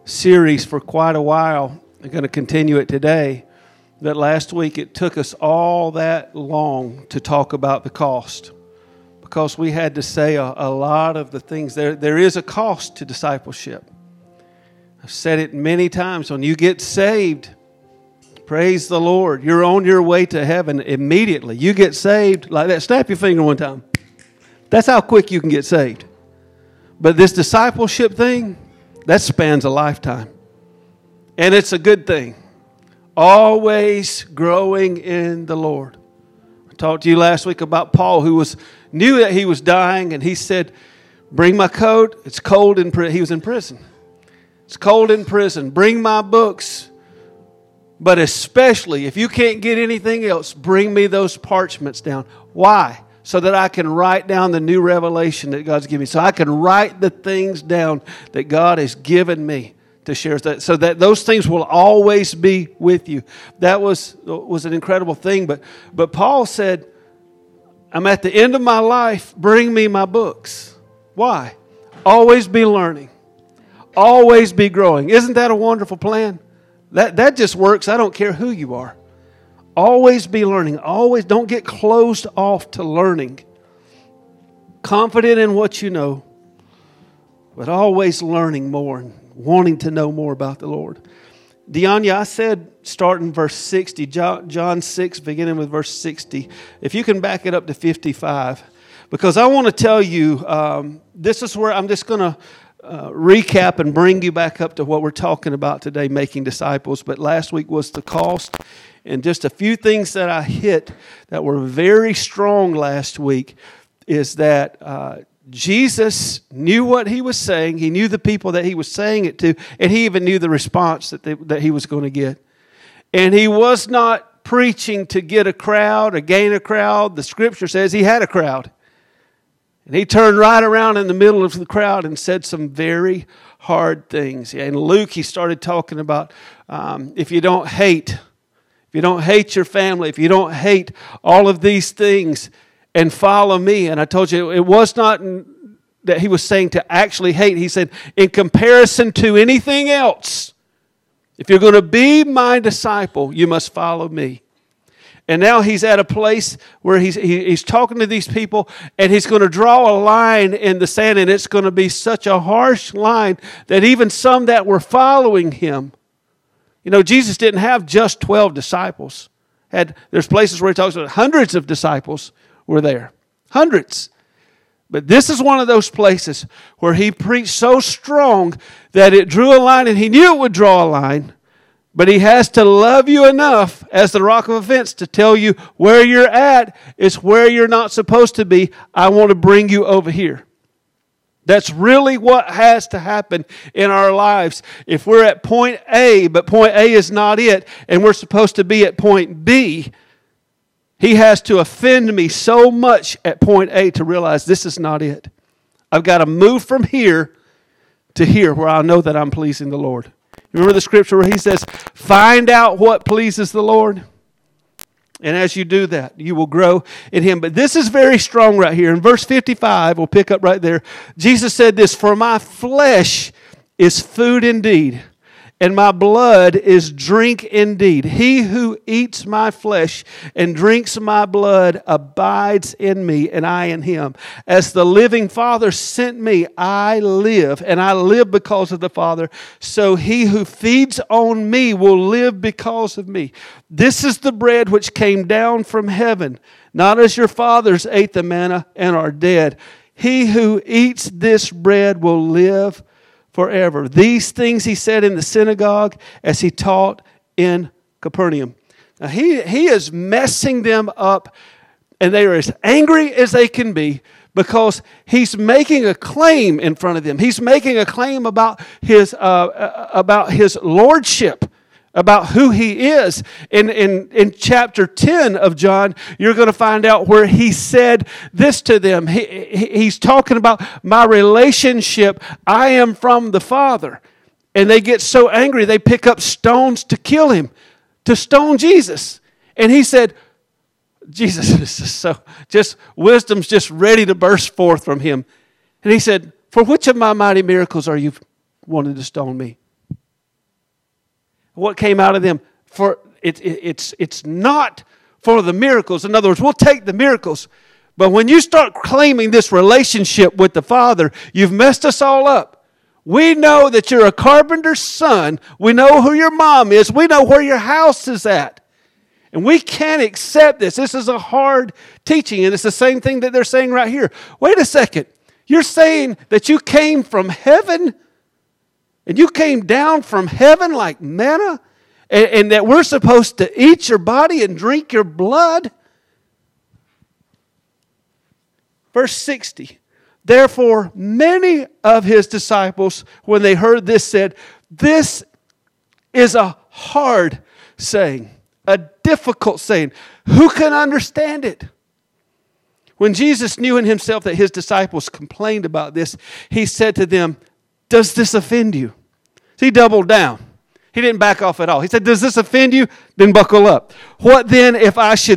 series for quite a while. I'm going to continue it today. That last week it took us all that long to talk about the cost, because we had to say a lot of the things. There is a cost to discipleship. I've said it many times. When you get saved, praise the Lord, you're on your way to heaven immediately. You get saved like that. Snap your finger one time. That's how quick you can get saved. But this discipleship thing, that spans a lifetime. And it's a good thing. Always growing in the Lord. I talked to you last week about Paul, who knew that he was dying, and he said, bring my coat. It's cold in prison. He was in prison. It's cold in prison. Bring my books. But especially, if you can't get anything else, bring me those parchments down. Why? So that I can write down the new revelation that God's given me. So I can write the things down that God has given me to share, so that those things will always be with you. That was an incredible thing. But Paul said, I'm at the end of my life. Bring me my books. Why? Always be learning. Always be growing. Isn't that a wonderful plan? That just works. I don't care who you are. Always be learning. Always don't get closed off to learning. Confident in what you know, but always learning more and wanting to know more about the Lord. Deanya, I said starting verse 60, John 6, beginning with verse 60. If you can back it up to 55. Because I want to tell you, this is where I'm just going to recap and bring you back up to what we're talking about today, making disciples. But last week was the cost. And just a few things that I hit that were very strong last week is that Jesus knew what he was saying. He knew the people that he was saying it to, and he even knew the response that he was going to get. And he was not preaching to get a crowd or gain a crowd. The scripture says he had a crowd. And he turned right around in the middle of the crowd and said some very hard things. In Luke, he started talking about if you don't hate your family, if you don't hate all of these things, and follow me. And I told you, it was not that he was saying to actually hate. He said, in comparison to anything else, if you're going to be my disciple, you must follow me. And now he's at a place where he's talking to these people, and he's going to draw a line in the sand, and it's going to be such a harsh line that even some that were following him. You know, Jesus didn't have just 12 disciples. There's places where he talks about hundreds of disciples were there. Hundreds. But this is one of those places where he preached so strong that it drew a line, and he knew it would draw a line. But he has to love you enough as the rock of offense to tell you where you're at is where you're not supposed to be. I want to bring you over here. That's really what has to happen in our lives. If we're at point A, but point A is not it, and we're supposed to be at point B, he has to offend me so much at point A to realize this is not it. I've got to move from here to here where I know that I'm pleasing the Lord. Remember the scripture where he says, find out what pleases the Lord? And as you do that, you will grow in him. But this is very strong right here. In verse 55, we'll pick up right there. Jesus said this, for my flesh is food indeed, and my blood is drink indeed. He who eats my flesh and drinks my blood abides in me, and I in him. As the living Father sent me, I live, and I live because of the Father. So he who feeds on me will live because of me. This is the bread which came down from heaven, not as your fathers ate the manna and are dead. He who eats this bread will live forever. These things he said in the synagogue as he taught in Capernaum. Now he is messing them up, and they are as angry as they can be because he's making a claim in front of them. He's making a claim about his lordship, about who he is. In chapter 10 of John, you're going to find out where he said this to them. He's talking about my relationship. I am from the Father. And they get so angry, they pick up stones to kill him, to stone Jesus. And he said, Jesus is just wisdom's just ready to burst forth from him. And he said, for which of my mighty miracles are you wanting to stone me? What came out of them? It's not for the miracles. In other words, we'll take the miracles. But when you start claiming this relationship with the Father, you've messed us all up. We know that you're a carpenter's son. We know who your mom is. We know where your house is at. And we can't accept this. This is a hard teaching, and it's the same thing that they're saying right here. Wait a second. You're saying that you came from heaven, and you came down from heaven like manna, and that we're supposed to eat your body and drink your blood? Verse 60. Therefore, many of his disciples, when they heard this, said, this is a hard saying, a difficult saying. Who can understand it? When Jesus knew in himself that his disciples complained about this, he said to them, does this offend you? So he doubled down. He didn't back off at all. He said, does this offend you? Then buckle up. What then if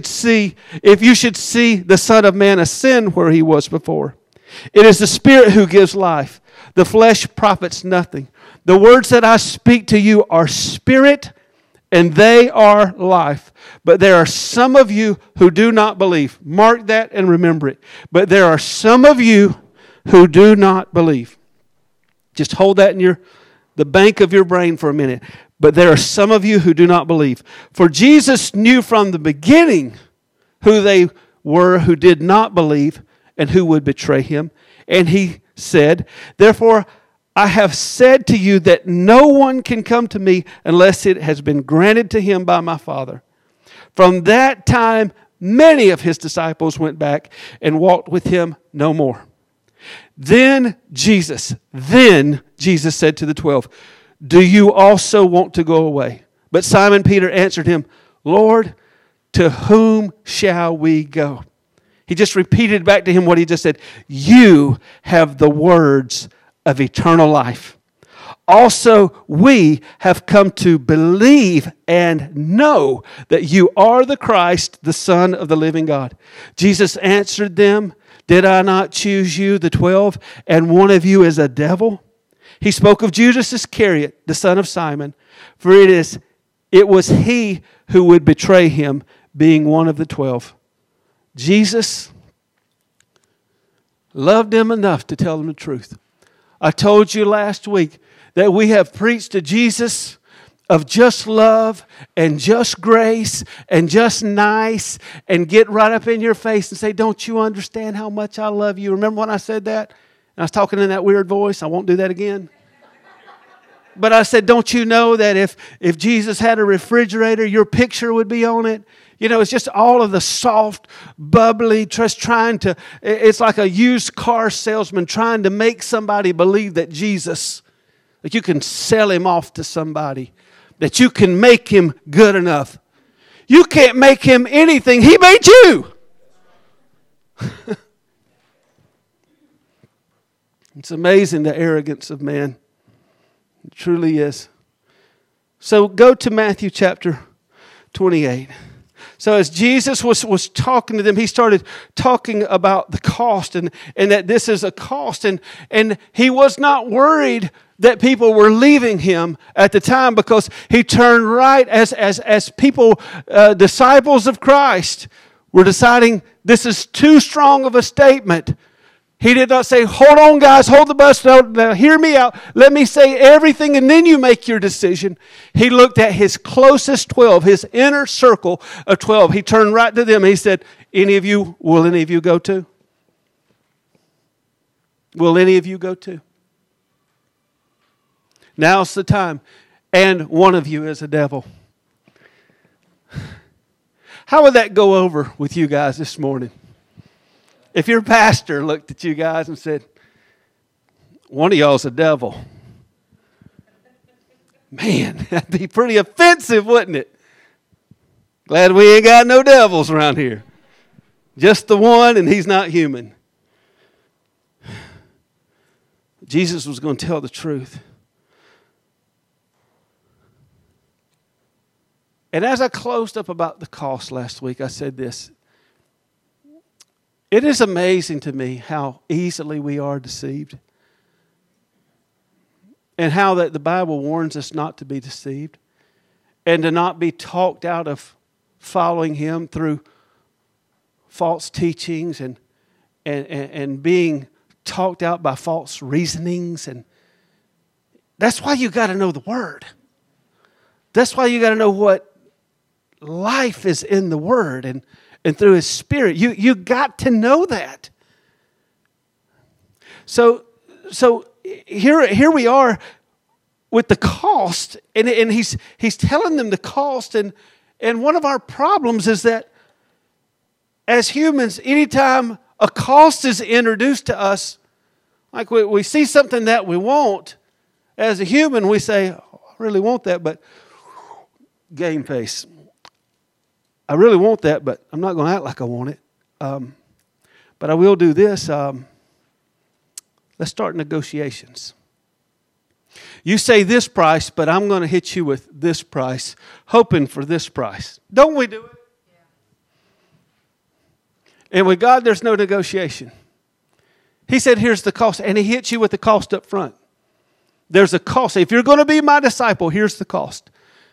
you should see the Son of Man ascend where he was before? It is the Spirit who gives life. The flesh profits nothing. The words that I speak to you are spirit, and they are life. But there are some of you who do not believe. Mark that and remember it. But there are some of you who do not believe. Just hold that in the bank of your brain for a minute. But there are some of you who do not believe. For Jesus knew from the beginning who they were who did not believe and who would betray him. And he said, therefore, I have said to you that no one can come to me unless it has been granted to him by my Father. From that time, many of his disciples went back and walked with him no more. Then Jesus said to the 12, do you also want to go away? But Simon Peter answered him, Lord, to whom shall we go? He just repeated back to him what he just said. You have the words of eternal life. Also, we have come to believe and know that you are the Christ, the Son of the living God. Jesus answered them, did I not choose you, the 12, and one of you is a devil? He spoke of Judas Iscariot, the son of Simon, for it was he who would betray him, being one of the 12. Jesus loved them enough to tell them the truth. I told you last week that we have preached to Jesus of just love and just grace and just nice and get right up in your face and say, don't you understand how much I love you? Remember when I said that? And I was talking in that weird voice. I won't do that again. But I said, don't you know that if Jesus had a refrigerator, your picture would be on it? You know, it's just all of the soft, bubbly, just trying to, it's like a used car salesman trying to make somebody believe that Jesus, that you can sell him off to somebody, that you can make him good enough. You can't make him anything. He made you. It's amazing the arrogance of man. It truly is. So go to Matthew chapter 28. So as Jesus was talking to them, he started talking about the cost and that this is a cost. And he was not worried that people were leaving him at the time, because he turned right as people, disciples of Christ, were deciding this is too strong of a statement. He did not say, hold on guys, hold the bus, now hear me out, let me say everything and then you make your decision. He looked at his closest 12, his inner circle of 12. He turned right to them and he said, will any of you go too? Will any of you go too? Now's the time. And one of you is a devil. How would that go over with you guys this morning? If your pastor looked at you guys and said, one of y'all's a devil. Man, that'd be pretty offensive, wouldn't it? Glad we ain't got no devils around here. Just the one, and he's not human. Jesus was going to tell the truth. And as I closed up about the cost last week, I said this. It is amazing to me how easily we are deceived. And how that the Bible warns us not to be deceived. and to not be talked out of following Him through false teachings and being talked out by false reasonings. And that's why you got to know the Word. That's why you got to know what life is in the Word and through His Spirit. You got to know that. So here we are with the cost, and he's telling them the cost, and one of our problems is that as humans, anytime a cost is introduced to us, like we see something that we want, as a human we say, oh, I really want that, but game face. I really want that, but I'm not going to act like I want it. But I will do this. Let's start negotiations. You say this price, but I'm going to hit you with this price, hoping for this price. Don't we do it? Yeah. And with God, there's no negotiation. He said, here's the cost, and He hits you with the cost up front. There's a cost. If you're going to be my disciple, here's the cost.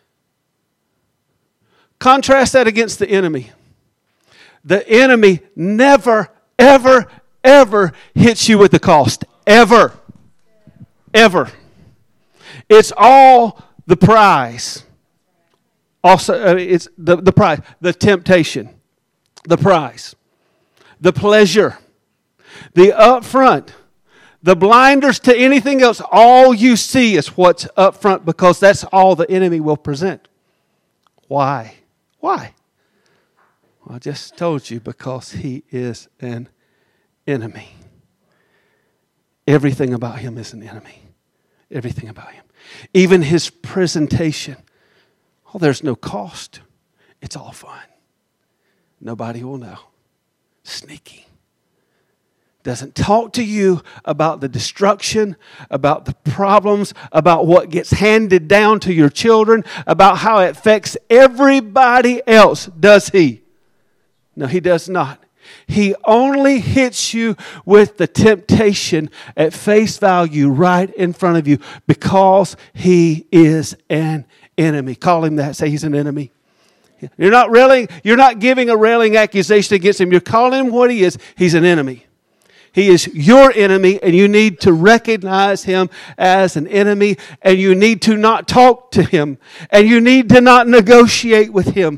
Contrast that against the enemy. The enemy never, ever, ever hits you with the cost. Ever. Ever. It's all the prize. Also, it's the prize, the temptation, the prize, the pleasure, the upfront, the blinders to anything else. All you see is what's up front, because that's all the enemy will present. Why? Why? Well, I just told you, because he is an enemy. Everything about him is an enemy. Everything about him. Even his presentation. Oh, there's no cost. It's all fun. Nobody will know. Sneaky. Doesn't talk to you about the destruction, about the problems, about what gets handed down to your children, about how it affects everybody else, does he? No, he does not. He only hits you with the temptation at face value right in front of you, because he is an enemy. Call him that. Say he's an enemy. You're not giving a railing accusation against him. You're calling him what he is. He's an enemy. He is your enemy, and you need to recognize him as an enemy, and you need to not talk to him, and you need to not negotiate with him.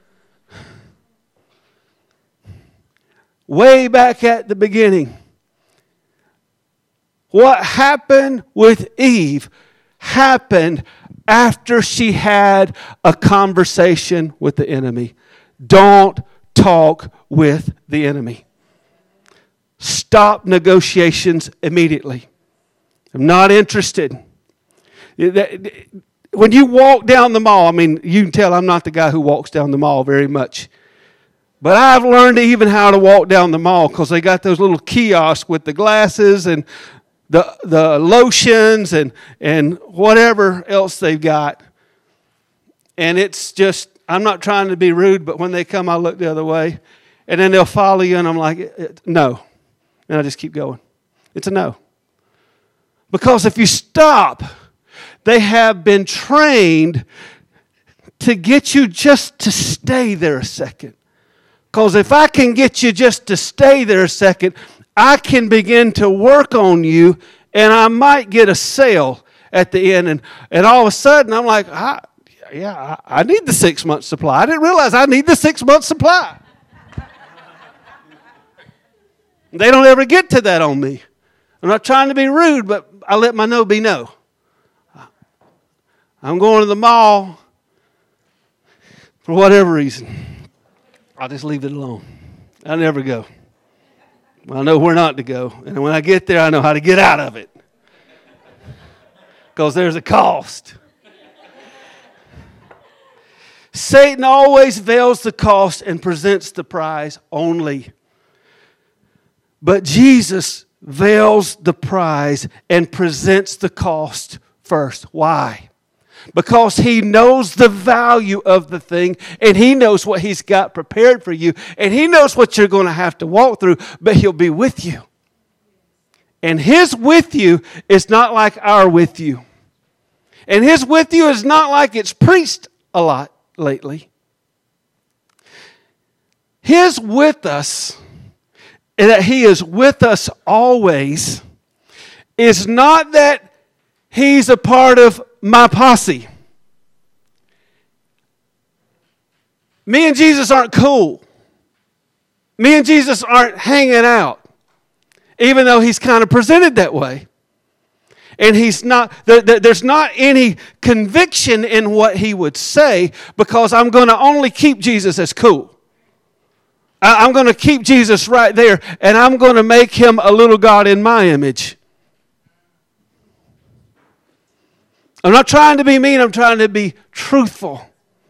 Way back at the beginning, what happened with Eve happened after she had a conversation with the enemy. Don't talk with the enemy. Stop negotiations immediately. I'm not interested. When you walk down the mall, I mean, you can tell I'm not the guy who walks down the mall very much. But I've learned even how to walk down the mall, because they got those little kiosks with the glasses and the lotions and whatever else they've got. And it's just, I'm not trying to be rude, but when they come, I look the other way. And then they'll follow you, and I'm like, no. And I just keep going. It's a no. Because if you stop, they have been trained to get you just to stay there a second. Because if I can get you just to stay there a second, I can begin to work on you, and I might get a sale at the end. And all of a sudden, I'm like, I need the 6 month supply. I didn't realize I need the 6 month supply. They don't ever get to that on me. I'm not trying to be rude, but I let my no be no. I'm going to the mall for whatever reason. I'll just leave it alone. I never go. I know where not to go. And when I get there, I know how to get out of it. Because there's a cost. Satan always veils the cost and presents the prize only. But Jesus veils the prize and presents the cost first. Why? Because he knows the value of the thing, and he knows what he's got prepared for you, and he knows what you're going to have to walk through, but he'll be with you. And his with you is not like our with you. And his with you is not like it's preached a lot lately. His with us, and that He is with us always, is not that He's a part of my posse. Me and Jesus aren't cool. Me and Jesus aren't hanging out, even though He's kind of presented that way. And He's not, there's not any conviction in what He would say, because I'm going to only keep Jesus as cool. I'm going to keep Jesus right there, and I'm going to make Him a little God in my image. I'm not trying to be mean, I'm trying to be truthful.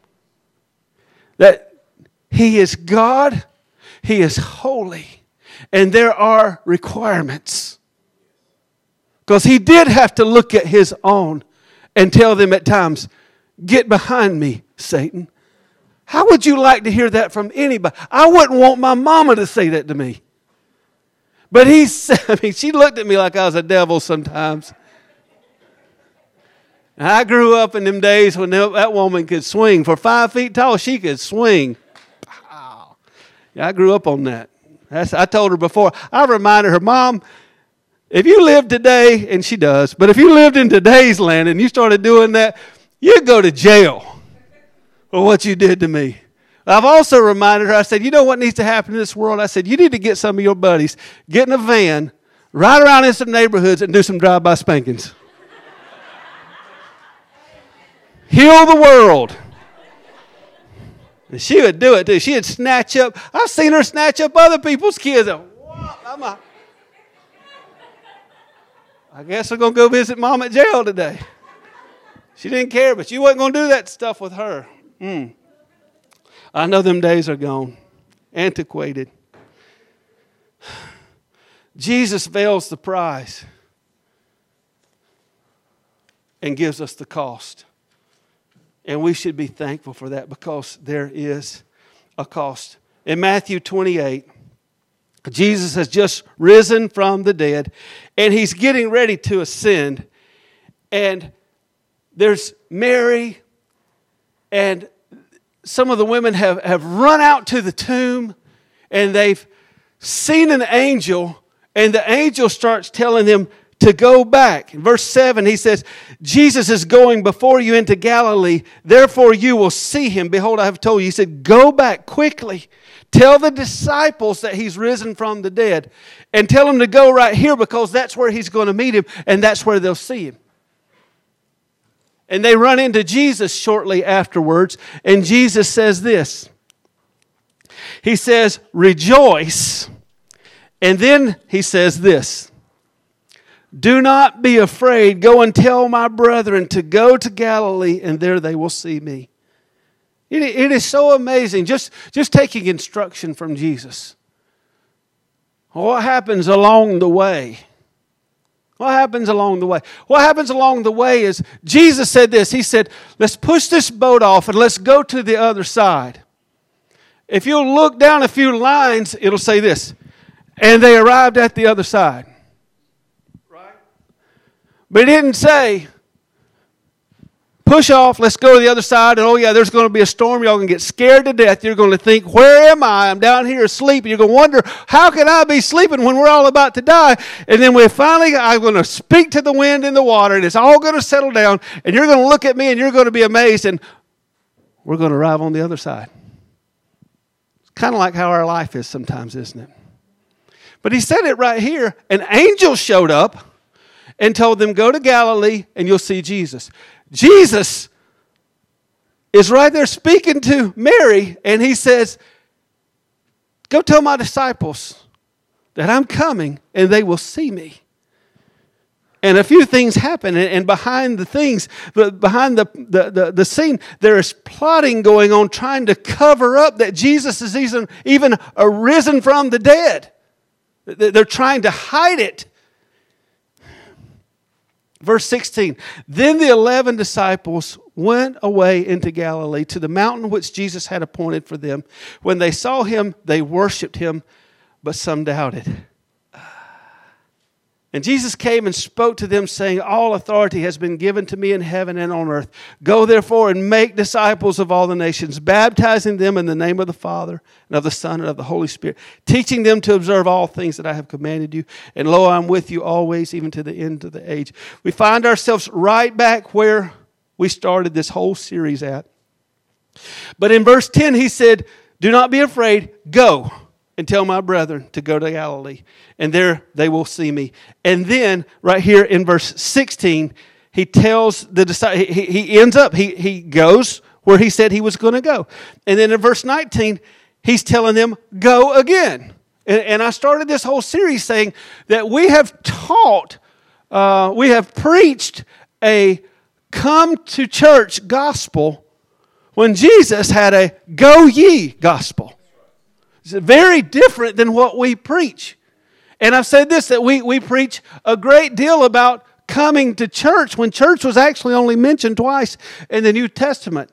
That He is God, He is holy, and there are requirements. Because He did have to look at His own and tell them at times, "Get behind me, Satan." How would you like to hear that from anybody? I wouldn't want my mama to say that to me. But she looked at me like I was a devil sometimes. And I grew up in them days when that woman could swing. For 5 feet tall, she could swing. Wow. Yeah, I grew up on that. I told her before, I reminded her, "Mom, if you lived today," and she does, but if you lived in today's land and you started doing that, you'd go to jail for what you did to me. I've also reminded her, I said, "You know what needs to happen in this world?" I said, "You need to get some of your buddies, get in a van, ride around in some neighborhoods and do some drive-by spankings. Heal the world." And she would do it too. She'd snatch up. I've seen her snatch up other people's kids. I guess I'm going to go visit Mom at jail today. She didn't care, but you wasn't going to do that stuff with her. I know them days are gone. Antiquated. Jesus veils the price and gives us the cost. And we should be thankful for that, because there is a cost. In Matthew 28, Jesus has just risen from the dead, and He's getting ready to ascend. And there's Mary, and some of the women have run out to the tomb, and they've seen an angel, and the angel starts telling them to go back. In verse 7, he says, "Jesus is going before you into Galilee, therefore you will see Him. Behold, I have told you." He said, "Go back quickly. Tell the disciples that He's risen from the dead, and tell them to go right here, because that's where He's going to meet Him, and that's where they'll see Him." And they run into Jesus shortly afterwards, and Jesus says this. He says, "Rejoice." And then He says this, "Do not be afraid. Go and tell my brethren to go to Galilee, and there they will see me." It is so amazing, just taking instruction from Jesus. What happens along the way? What happens along the way? What happens along the way is, Jesus said this. He said, "Let's push this boat off and let's go to the other side." If you'll look down a few lines, it'll say this, "And they arrived at the other side." Right? But it didn't say, "Push off, let's go to the other side, and oh yeah, there's going to be a storm. Y'all going to get scared to death. You're going to think, where am I? I'm down here asleep." And you're going to wonder, how can I be sleeping when we're all about to die? And then I'm going to speak to the wind and the water, and it's all going to settle down, and you're going to look at me, and you're going to be amazed, and we're going to arrive on the other side. It's kind of like how our life is sometimes, isn't it? But He said it right here. An angel showed up and told them, "Go to Galilee, and you'll see Jesus." Jesus is right there speaking to Mary, and He says, "Go tell my disciples that I'm coming, and they will see me." And a few things happen, and behind the things, behind the scene, there is plotting going on, trying to cover up that Jesus is even arisen from the dead. They're trying to hide it. Verse 16, "Then the 11 disciples went away into Galilee to the mountain which Jesus had appointed for them. When they saw Him, they worshipped Him, but some doubted." And Jesus came and spoke to them, saying, all authority has been given to me in heaven and on earth. Go therefore and make disciples of all the nations, baptizing them in the name of the Father and of the Son and of the Holy Spirit, teaching them to observe all things that I have commanded you. And lo, I'm with you always, even to the end of the age. We find ourselves right back where we started this whole series at. But in verse 10, he said, do not be afraid, go and tell my brethren to go to Galilee, and there they will see me. And then, right here in verse 16, he tells the disciples, he goes where he said he was going to go. And then in verse 19, he's telling them, go again. And I started this whole series saying that we have preached a come to church gospel when Jesus had a go ye gospel. It's very different than what we preach. And I've said this, that we preach a great deal about coming to church when church was actually only mentioned twice in the New Testament.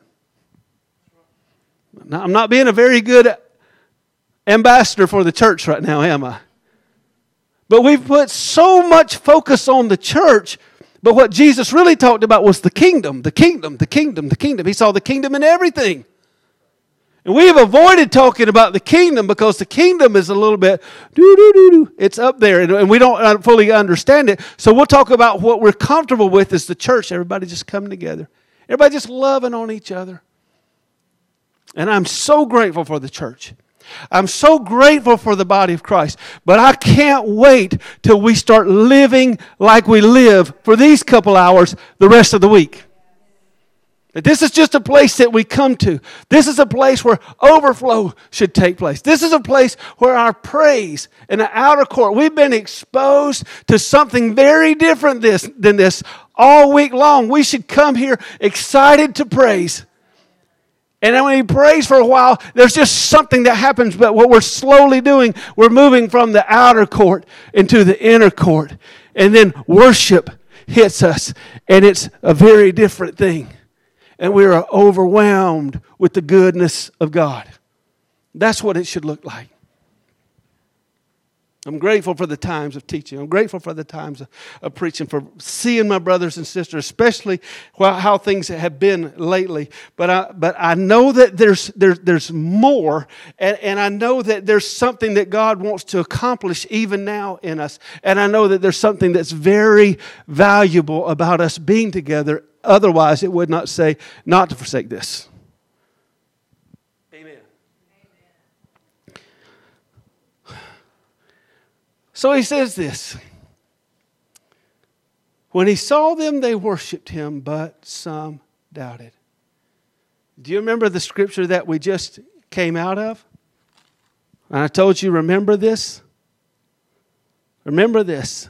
Now, I'm not being a very good ambassador for the church right now, am I? But we've put so much focus on the church, but what Jesus really talked about was the kingdom, the kingdom, the kingdom, the kingdom. He saw the kingdom in everything. And we have avoided talking about the kingdom because the kingdom is a little bit, it's up there, and we don't fully understand it. So we'll talk about what we're comfortable with as the church. Everybody just coming together. Everybody just loving on each other. And I'm so grateful for the church. I'm so grateful for the body of Christ. But I can't wait till we start living like we live for these couple hours the rest of the week. This is just a place that we come to. This is a place where overflow should take place. This is a place where our praise in the outer court, we've been exposed to something very different than this all week long. We should come here excited to praise. And then when we praise for a while, there's just something that happens. But what we're slowly doing, we're moving from the outer court into the inner court. And then worship hits us. And it's a very different thing. And we are overwhelmed with the goodness of God. That's what it should look like. I'm grateful for the times of teaching. I'm grateful for the times of preaching, for seeing my brothers and sisters, especially how things have been lately. But I know that there's more, and I know that there's something that God wants to accomplish even now in us. And I know that there's something that's very valuable about us being together. Otherwise, it would not say not to forsake this. Amen. So he says this. When he saw them, they worshiped him, but some doubted. Do you remember the scripture that we just came out of? And I told you, remember this? Remember this.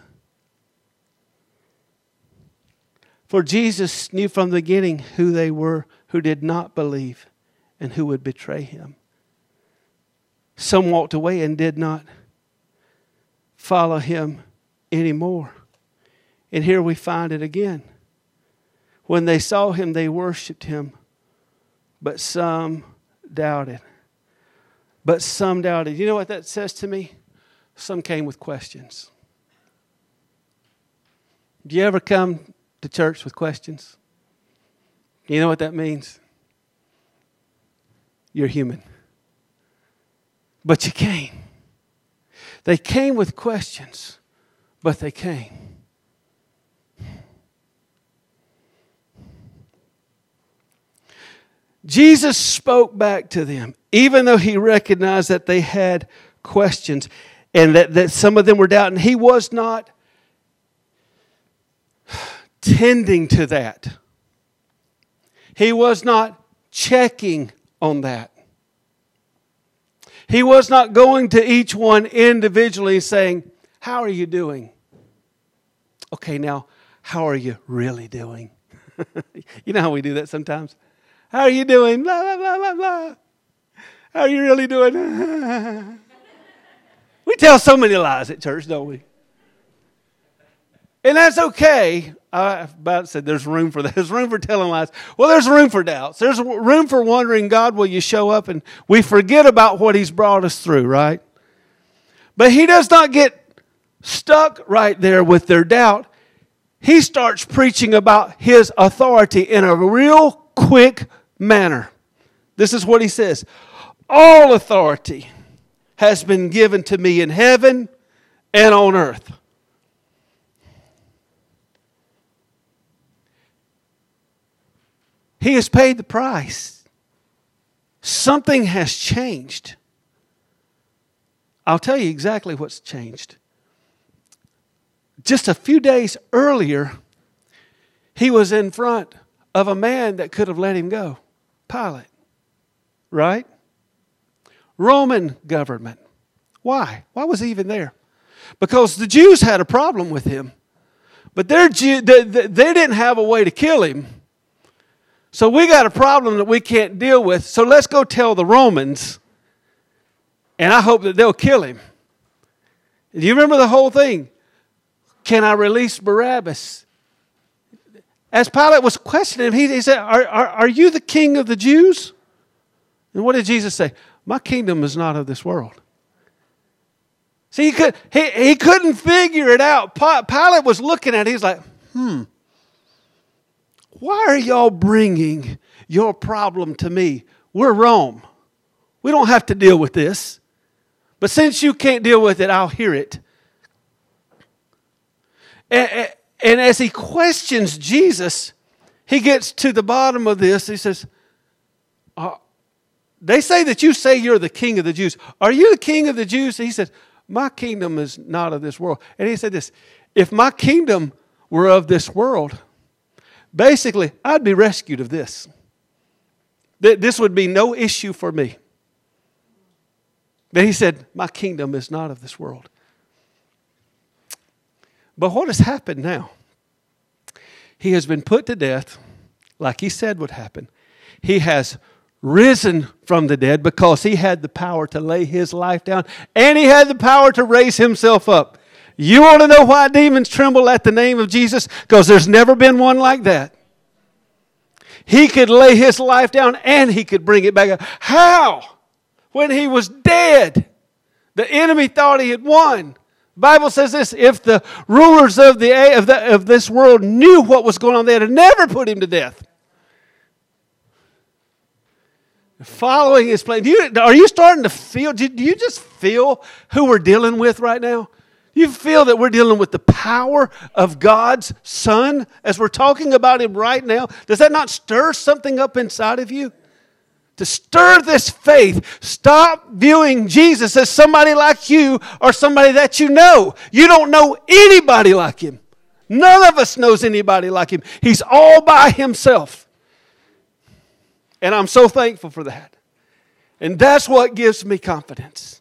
For Jesus knew from the beginning who they were who did not believe and who would betray him. Some walked away and did not follow him anymore. And here we find it again. When they saw him, they worshiped him, but some doubted. But some doubted. You know what that says to me? Some came with questions. Do you ever come to church with questions? You know what that means? You're human. But you came. They came with questions, but they came. Jesus spoke back to them, even though he recognized that they had questions and that some of them were doubting. He was not tending to that. He was not checking on that. He was not going to each one individually saying, how are you doing? Okay, now, how are you really doing? You know how we do that sometimes? How are you doing? Blah, blah, blah, blah, blah. How are you really doing? We tell so many lies at church, don't we? And that's okay. I about said there's room for that. There's room for telling lies. Well, there's room for doubts. There's room for wondering, God, will you show up? And we forget about what he's brought us through, right? But he does not get stuck right there with their doubt, he starts preaching about his authority in a real quick manner. This is what he says. All authority has been given to me in heaven and on earth. He has paid the price. Something has changed. I'll tell you exactly what's changed. Just a few days earlier, he was in front of a man that could have let him go. Pilate. Right? Roman government. Why? Why was he even there? Because the Jews had a problem with him. But they didn't have a way to kill him. So we got a problem that we can't deal with. So let's go tell the Romans. And I hope that they'll kill him. Do you remember the whole thing? Can I release Barabbas? As Pilate was questioning him, he said, are you the king of the Jews? And what did Jesus say? My kingdom is not of this world. See, he couldn't figure it out. Pilate was looking at it. He's like, why are y'all bringing your problem to me? We're Rome. We don't have to deal with this. But since you can't deal with it, I'll hear it. And as he questions Jesus, he gets to the bottom of this. He says, they say that you say you're the king of the Jews. Are you the king of the Jews? He said, my kingdom is not of this world. And he said this, if my kingdom were of this world, basically, I'd be rescued of this. This would be no issue for me. But he said, my kingdom is not of this world. But what has happened now? He has been put to death, like he said would happen. He has risen from the dead because he had the power to lay his life down, and he had the power to raise himself up. You want to know why demons tremble at the name of Jesus? Because there's never been one like that. He could lay his life down and he could bring it back up. How? When he was dead, the enemy thought he had won. The Bible says this, if the rulers of this world knew what was going on, they'd have never put him to death. Following his plan. Are you starting to feel, do you just feel who we're dealing with right now? You feel that we're dealing with the power of God's Son as we're talking about Him right now? Does that not stir something up inside of you? To stir this faith, stop viewing Jesus as somebody like you or somebody that you know. You don't know anybody like Him. None of us knows anybody like Him. He's all by Himself. And I'm so thankful for that. And that's what gives me confidence.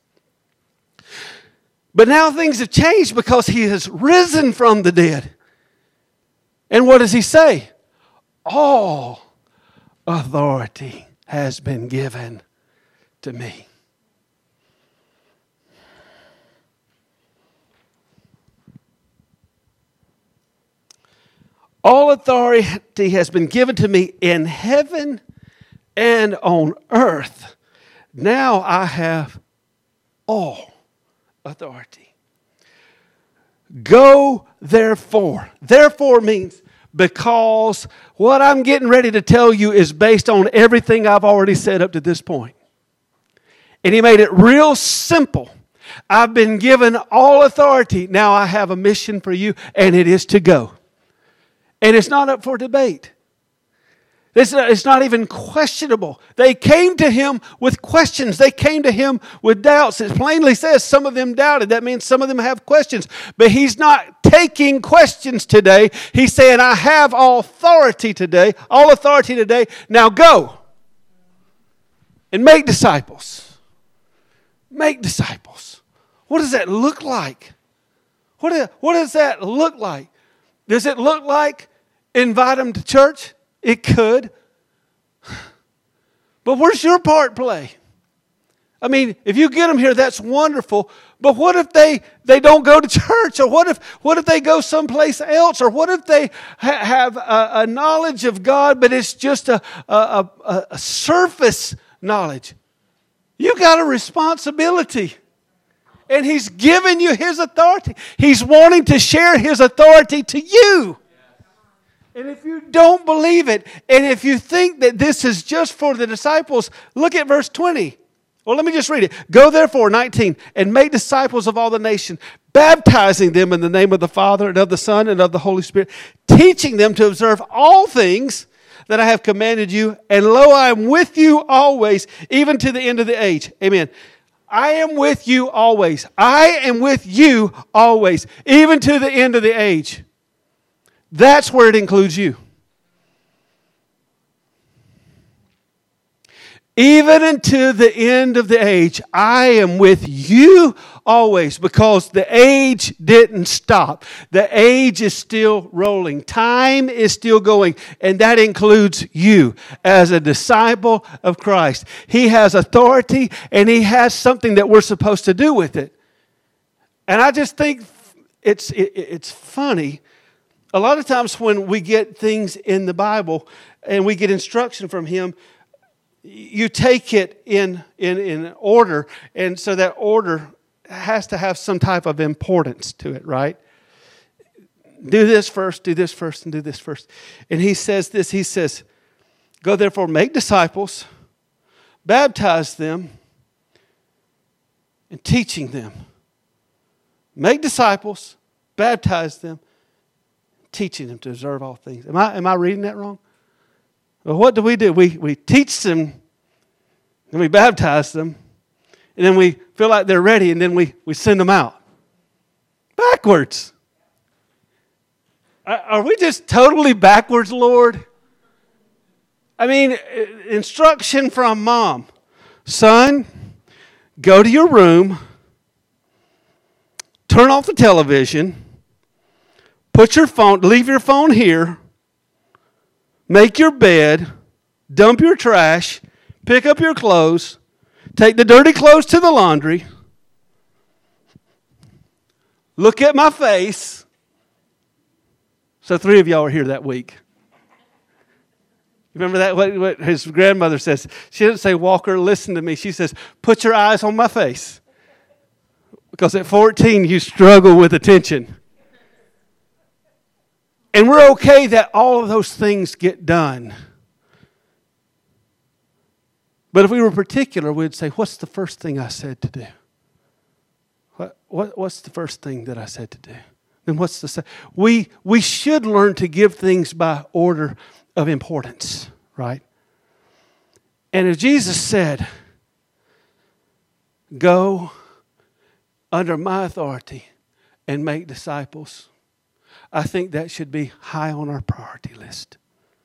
But now things have changed because He has risen from the dead. And what does He say? All authority has been given to me. All authority has been given to me in heaven and on earth. Now I have all authority. Go therefore. Therefore means because what I'm getting ready to tell you is based on everything I've already said up to this point. And He made it real simple. I've been given all authority. Now I have a mission for you, and it is to go. And it's not up for debate. It's not even questionable. They came to Him with questions. They came to Him with doubts. It plainly says some of them doubted. That means some of them have questions. But He's not taking questions today. He's saying, I have all authority today. All authority today. Now go and make disciples. Make disciples. What does that look like? What does that look like? Does it look like invite them to church? It could. But where's your part play? I mean, if you get them here, that's wonderful. But what if they don't go to church? Or what if they go someplace else? Or what if they have a knowledge of God, but it's just a surface knowledge? You got a responsibility. And He's given you His authority. He's wanting to share His authority to you. And if you don't believe it, and if you think that this is just for the disciples, look at verse 20. Well, let me just read it. Go therefore, 19, and make disciples of all the nation, baptizing them in the name of the Father and of the Son and of the Holy Spirit, teaching them to observe all things that I have commanded you. And lo, I am with you always, even to the end of the age. Amen. I am with you always. I am with you always, even to the end of the age. That's where it includes you. Even until the end of the age, I am with you always, because the age didn't stop. The age is still rolling. Time is still going, and that includes you as a disciple of Christ. He has authority, and He has something that we're supposed to do with it. And I just think it's funny. A lot of times when we get things in the Bible and we get instruction from Him, you take it in order, and so that order has to have some type of importance to it, right? Do this first, and do this first. And He says this, He says, go therefore, make disciples, baptize them, and teaching them. Make disciples, baptize them, teaching them to observe all things. Am I reading that wrong? Well, what do? We teach them, and we baptize them, and then we feel like they're ready, and then we send them out. Backwards. Are we just totally backwards, Lord? I mean, instruction from Mom. Son, go to your room, turn off the television, leave your phone here, make your bed, dump your trash, pick up your clothes, take the dirty clothes to the laundry, look at my face. So 3 of y'all were here that week. Remember that? What his grandmother says? She doesn't say, Walker, listen to me. She says, put your eyes on my face. Because at 14, you struggle with attention. And we're okay that all of those things get done. But if we were particular, we'd say, what's the first thing I said to do? What's the first thing that I said to do? Then what's the second? We should learn to give things by order of importance, right? And as Jesus said, go under my authority and make disciples, I think that should be high on our priority list.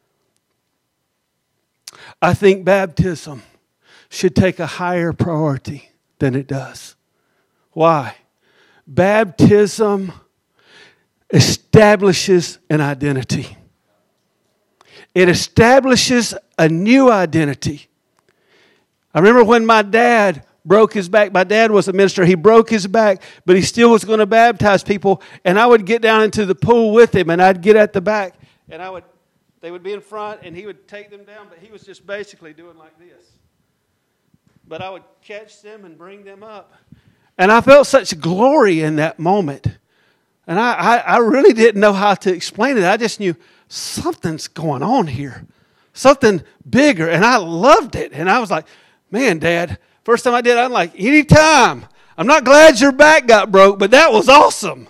I think baptism should take a higher priority than it does. Why? Baptism establishes an identity. It establishes a new identity. I remember when my dad broke his back. My dad was a minister. He broke his back, but he still was going to baptize people. And I would get down into the pool with him, and I'd get at the back, and they would be in front, and he would take them down, but he was just basically doing like this. But I would catch them and bring them up. And I felt such glory in that moment. And I really didn't know how to explain it. I just knew something's going on here. Something bigger. And I loved it. And I was like, man, Dad, first time I did it, I'm like, anytime. I'm not glad your back got broke, but that was awesome.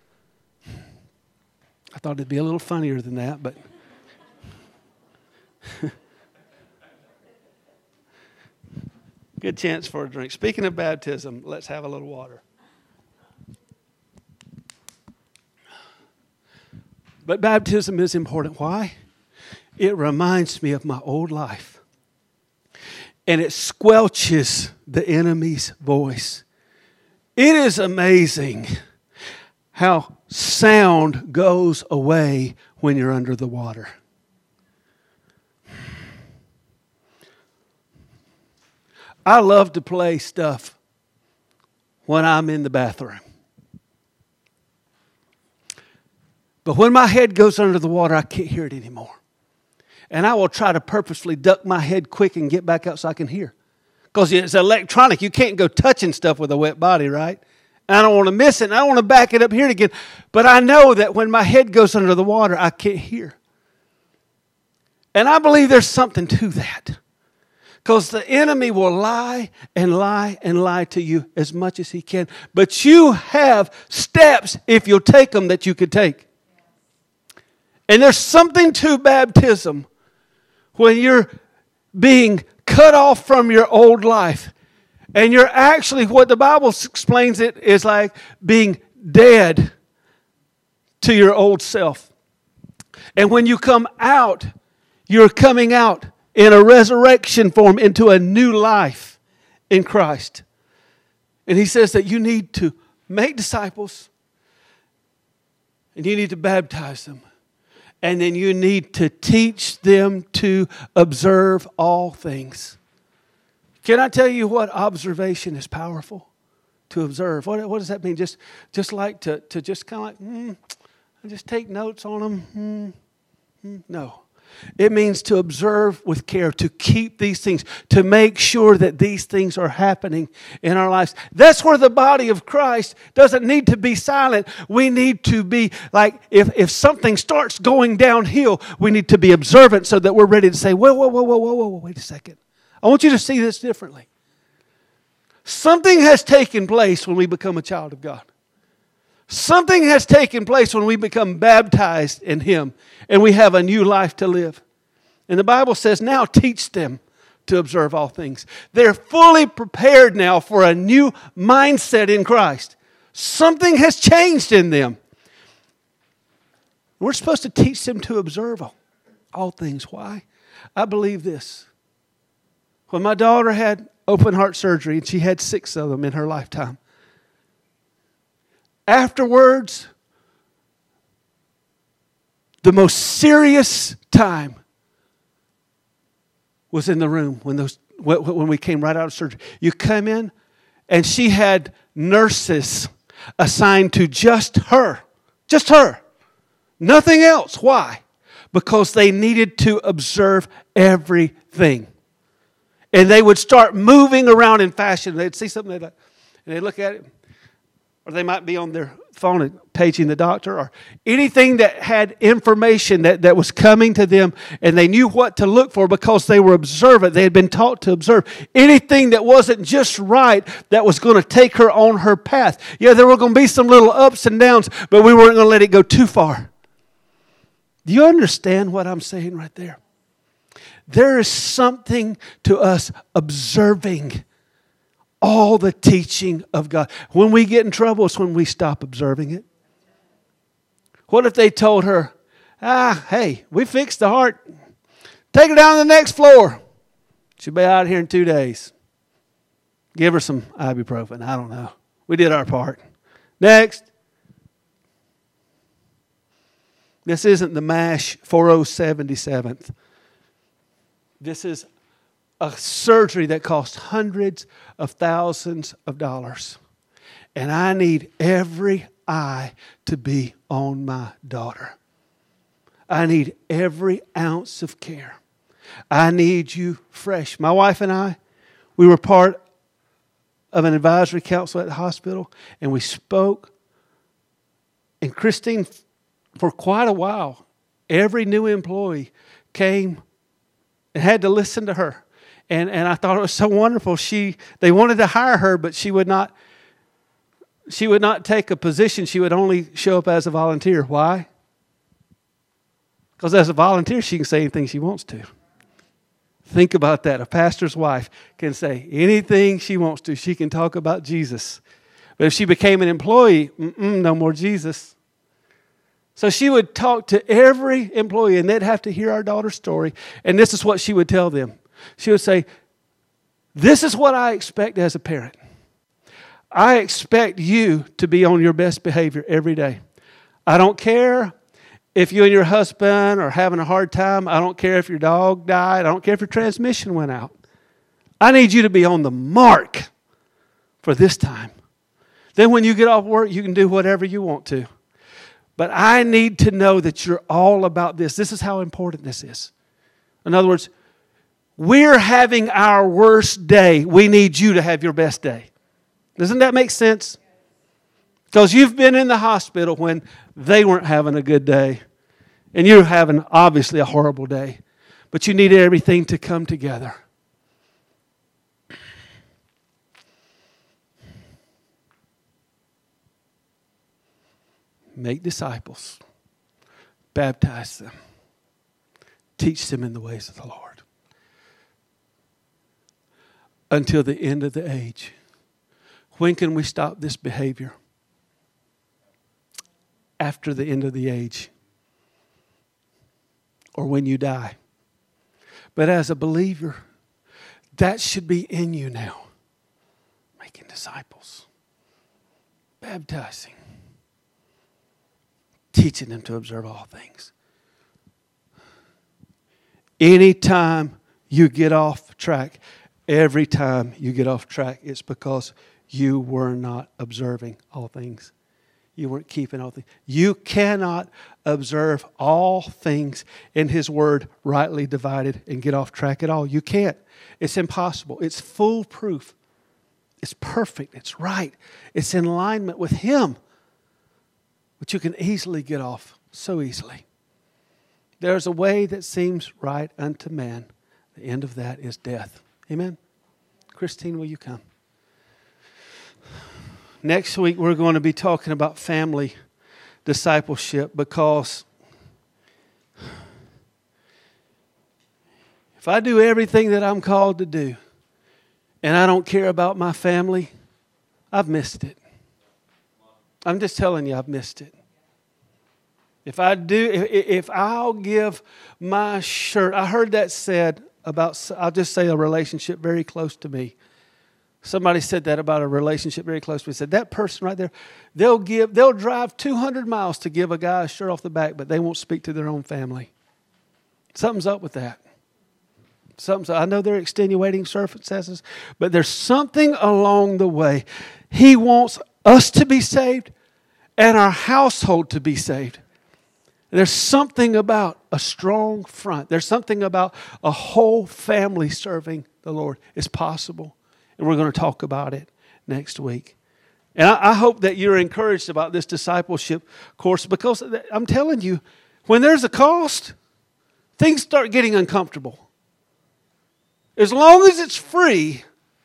I thought it'd be a little funnier than that, but... Good chance for a drink. Speaking of baptism, let's have a little water. But baptism is important. Why? It reminds me of my old life. And it squelches the enemy's voice. It is amazing how sound goes away when you're under the water. I love to play stuff when I'm in the bathroom. But when my head goes under the water, I can't hear it anymore. And I will try to purposely duck my head quick and get back out so I can hear. Because it's electronic. You can't go touching stuff with a wet body, right? I don't want to miss it. And I don't want to back it up here again. But I know that when my head goes under the water, I can't hear. And I believe there's something to that. Because the enemy will lie and lie and lie to you as much as he can. But you have steps, if you'll take them, that you could take. And there's something to baptism when you're being cut off from your old life. And you're actually, what the Bible explains it, is like being dead to your old self. And when you come out, you're coming out in a resurrection form into a new life in Christ. And he says that you need to make disciples and you need to baptize them. And then you need to teach them to observe all things. Can I tell you what observation is powerful? To observe. What does that mean? Just like to just kind of like, just take notes on them? No. It means to observe with care, to keep these things, to make sure that these things are happening in our lives. That's where the body of Christ doesn't need to be silent. We need to be like, if something starts going downhill, we need to be observant so that we're ready to say, whoa, wait a second. I want you to see this differently. Something has taken place when we become a child of God. Something has taken place when we become baptized in Him and we have a new life to live. And the Bible says, now teach them to observe all things. They're fully prepared now for a new mindset in Christ. Something has changed in them. We're supposed to teach them to observe all things. Why? I believe this. When my daughter had open heart surgery, and she had 6 of them in her lifetime, afterwards, the most serious time was in the room when we came right out of surgery. You come in, and she had nurses assigned to just her, nothing else. Why? Because they needed to observe everything. And they would start moving around in fashion. They'd see something, and they'd look at it. Or they might be on their phone and paging the doctor. Or anything that had information that was coming to them. And they knew what to look for because they were observant. They had been taught to observe. Anything that wasn't just right that was going to take her on her path. Yeah, there were going to be some little ups and downs. But we weren't going to let it go too far. Do you understand what I'm saying right there? There is something to us observing all the teaching of God. When we get in trouble, it's when we stop observing it. What if they told her, hey, we fixed the heart. Take her down to the next floor. She'll be out here in 2 days. Give her some ibuprofen. I don't know. We did our part. Next. This isn't the MASH 4077th. This is a surgery that costs hundreds of thousands of dollars. And I need every eye to be on my daughter. I need every ounce of care. I need you fresh. My wife and I, we were part of an advisory council at the hospital, and we spoke. And Christine, for quite a while, every new employee came and had to listen to her. And I thought it was so wonderful. They wanted to hire her, but she would not take a position. She would only show up as a volunteer. Why? Because as a volunteer, she can say anything she wants to. Think about that. A pastor's wife can say anything she wants to. She can talk about Jesus. But if she became an employee, no more Jesus. So she would talk to every employee, and they'd have to hear our daughter's story. And this is what she would tell them. She would say, this is what I expect as a parent. I expect you to be on your best behavior every day. I don't care if you and your husband are having a hard time. I don't care if your dog died. I don't care if your transmission went out. I need you to be on the mark for this time. Then when you get off work, you can do whatever you want to. But I need to know that you're all about this. This is how important this is. In other words, we're having our worst day. We need you to have your best day. Doesn't that make sense? Because you've been in the hospital when they weren't having a good day. And you're having, obviously, a horrible day. But you needed everything to come together. Make disciples. Baptize them. Teach them in the ways of the Lord. Until the end of the age. When can we stop this behavior? After the end of the age. Or when you die. But as a believer, that should be in you now. Making disciples. Baptizing. Teaching them to observe all things. Anytime you get off track, every time you get off track, it's because you were not observing all things. You weren't keeping all things. You cannot observe all things in His Word rightly divided and get off track at all. You can't. It's impossible. It's foolproof. It's perfect. It's right. It's in alignment with Him. But you can easily get off, so easily. There's a way that seems right unto man. The end of that is death. Amen? Christine, will you come? Next week, we're going to be talking about family discipleship, because if I do everything that I'm called to do and I don't care about my family, I've missed it. I'm just telling you, I've missed it. If I'll give my shirt, I heard that said about, I'll just say a relationship very close to me. Somebody said that about a relationship very close to me. Said that person right there, they'll drive 200 miles to give a guy a shirt off the back, but they won't speak to their own family. Something's up with that. I know they're extenuating circumstances, but there's something along the way. He wants us to be saved and our household to be saved. There's something about a strong front. There's something about a whole family serving the Lord. It's possible. And we're going to talk about it next week. And I hope that you're encouraged about this discipleship course, because I'm telling you, when there's a cost, things start getting uncomfortable. As long as it's free.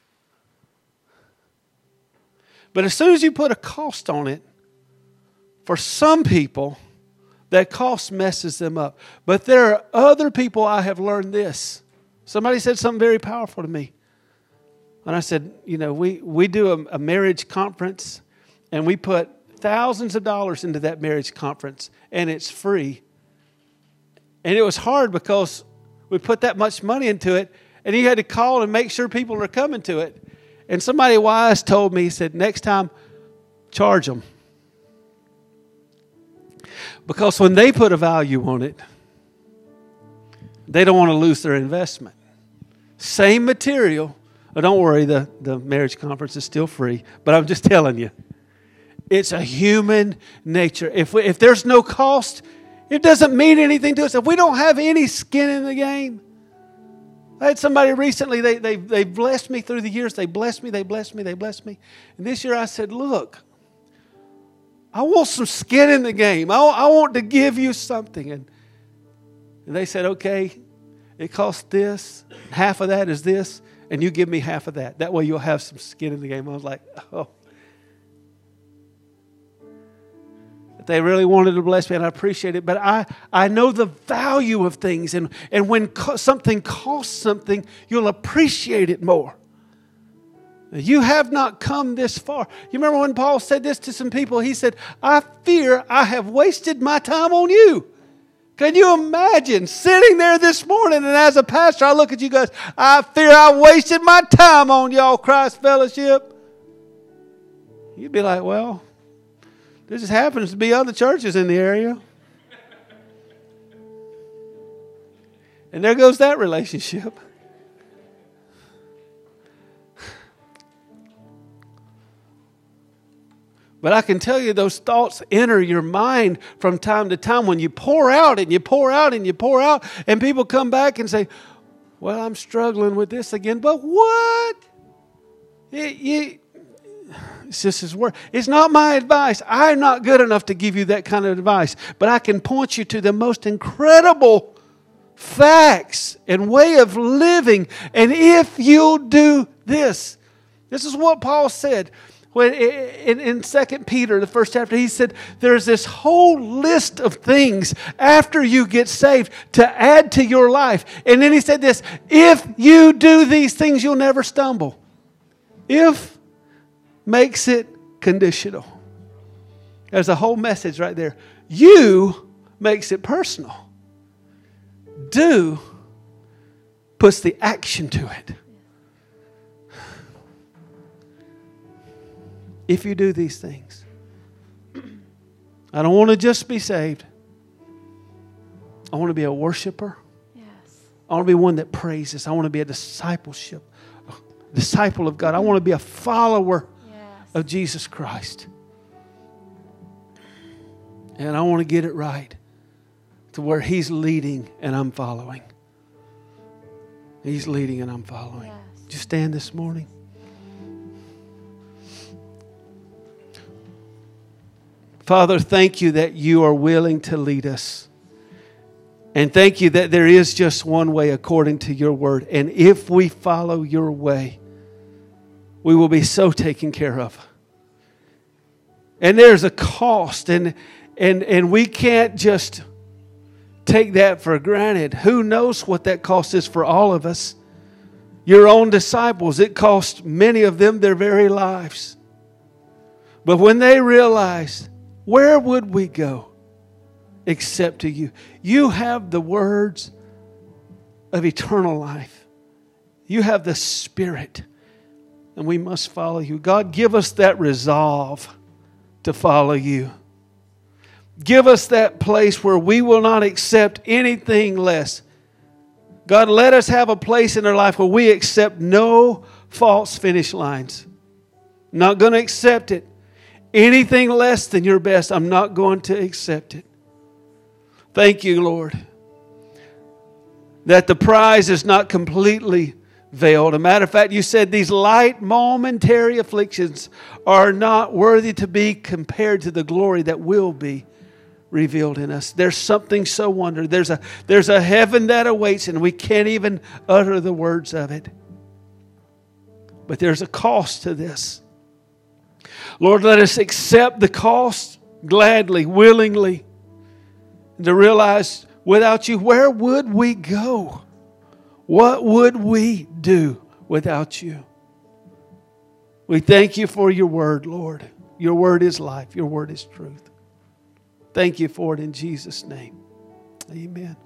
But as soon as you put a cost on it, for some people, that cost messes them up. But there are other people, I have learned this. Somebody said something very powerful to me. And I said, we do a marriage conference, and we put thousands of dollars into that marriage conference, and it's free. And it was hard because we put that much money into it, and you had to call and make sure people are coming to it. And somebody wise told me, he said, next time, charge them. Because when they put a value on it, they don't want to lose their investment. Same material. But don't worry, the marriage conference is still free. But I'm just telling you, it's a human nature. If there's no cost, it doesn't mean anything to us. If we don't have any skin in the game. I had somebody recently, they blessed me through the years. They blessed me. And this year I said, look, I want some skin in the game. I want to give you something. And they said, okay, it costs this. Half of that is this. And you give me half of that. That way you'll have some skin in the game. I was like, oh. But they really wanted to bless me, and I appreciate it. But I know the value of things. And when something costs something, you'll appreciate it more. You have not come this far. You remember when Paul said this to some people? He said, I fear I have wasted my time on you. Can you imagine sitting there this morning, and as a pastor, I look at you guys, I fear I wasted my time on y'all, Christ Fellowship. You'd be like, well, there just happens to be other churches in the area. And there goes that relationship. But I can tell you those thoughts enter your mind from time to time when you pour out and you pour out and you pour out, and people come back and say, well, I'm struggling with this again. But what? It's just His Word. It's not my advice. I'm not good enough to give you that kind of advice. But I can point you to the most incredible facts and way of living. And if you'll do this, this is what Paul said. When in 2 Peter, the first chapter, he said, there's this whole list of things after you get saved to add to your life. And then he said this, if you do these things, you'll never stumble. If makes it conditional. There's a whole message right there. You makes it personal. Do puts the action to it. If you do these things. I don't want to just be saved. I want to be a worshiper. Yes. I want to be one that praises. I want to be a disciple of God. I want to be a follower of Jesus Christ. And I want to get it right to where He's leading and I'm following. He's leading and I'm following. Yes. Just stand this morning. Father, thank you that you are willing to lead us. And thank you that there is just one way according to your word. And if we follow your way, we will be so taken care of. And there's a cost. And we can't just take that for granted. Who knows what that cost is for all of us? Your own disciples, it cost many of them their very lives. But when they realized, where would we go except to you? You have the words of eternal life. You have the Spirit, and we must follow you. God, give us that resolve to follow you. Give us that place where we will not accept anything less. God, let us have a place in our life where we accept no false finish lines. Not going to accept it. Anything less than your best, I'm not going to accept it. Thank you, Lord, that the prize is not completely veiled. As a matter of fact, you said these light momentary afflictions are not worthy to be compared to the glory that will be revealed in us. There's something so wonderful. There's a heaven that awaits, and we can't even utter the words of it. But there's a cost to this. Lord, let us accept the cost gladly, willingly, and to realize without you, where would we go? What would we do without you? We thank you for your word, Lord. Your word is life. Your word is truth. Thank you for it in Jesus' name. Amen.